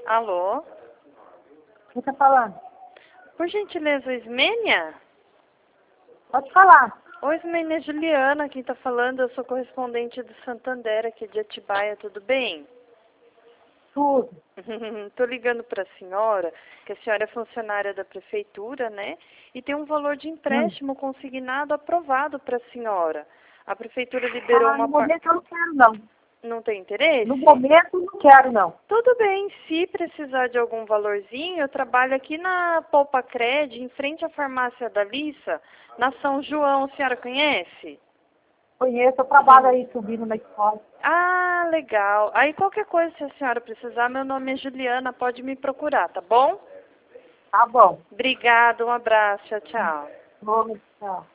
Alô? Quem tá falando? Por gentileza, Ismênia? Pode falar. Oi, Ismênia, Juliana, quem tá falando, eu sou correspondente do Santander aqui de Atibaia, tudo bem? Tudo. Tô ligando para a senhora, que a senhora é funcionária da prefeitura, né? E tem um valor de empréstimo consignado aprovado para a senhora. A prefeitura liberou No uma momento eu não quero, não. Não tem interesse? No momento não quero, não. Tudo bem, se precisar de algum valorzinho, eu trabalho aqui na Poupa Cred, em frente à farmácia da Lissa, na São João, a senhora conhece? Conheço, eu trabalho aí subindo na escola. Ah, legal. Aí qualquer coisa, se a senhora precisar, meu nome é Juliana, pode me procurar, tá bom? Tá bom. Obrigada, um abraço, tchau, tchau. Vou, tchau.